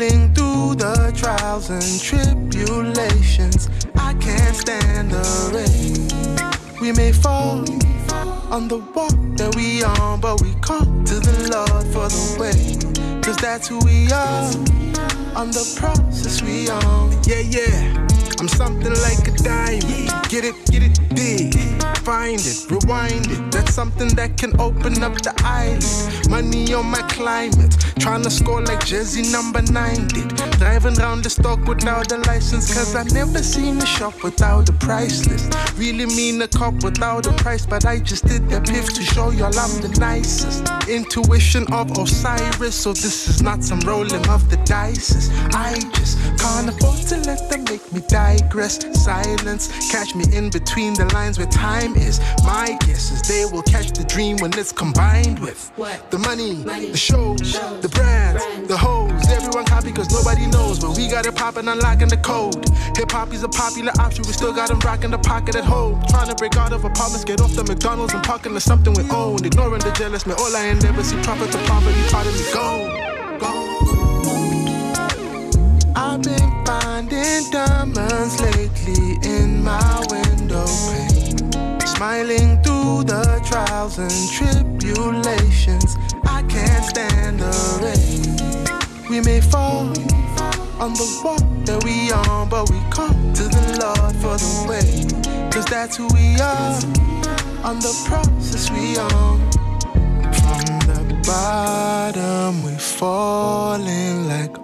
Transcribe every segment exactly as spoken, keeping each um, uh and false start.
Smiling through the trials and tribulations, I can't stand the rain. We may fall on the walk that we on, but we call to the Lord for the way. Cause that's who we are, on the process we on. Yeah, yeah, I'm something like a diamond. Get it, get it, dig. Find it, rewind it. That's something that can open up the eyelid. Money on my climate, tryna score like Jersey number nine did. Driving round the stock without a license, cause I never seen a shop without a price list. Really mean a cop without a price, but I just did that piff to show y'all I'm the nicest. Intuition of Osiris, so this is not some rolling of the dice. I just can't afford to let them make me digress. Silence, catch me in between the lines where time is. My guess is they will catch the dream when it's combined with what? The money, money, the shows, shows the brands, brands, the hoes. Everyone copy cause nobody knows, but we got it poppin', unlocking the code. Hip-hop is a popular option, we still got them rockin' the pocket at home. Trying to break out of apartments, get off the McDonald's and park into something we own. Ignoring the jealous, man, all I ain't never see profit to poverty, part of me go, go. I've been finding diamonds lately in my window pane. Smiling through the trials and tribulations, I can't stand the rain. We may fall on the walk that we on, but we come to the Lord for the way. Cause that's who we are, on the process we on. From the bottom we falling like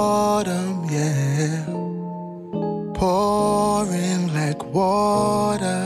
autumn, yeah. Pouring like water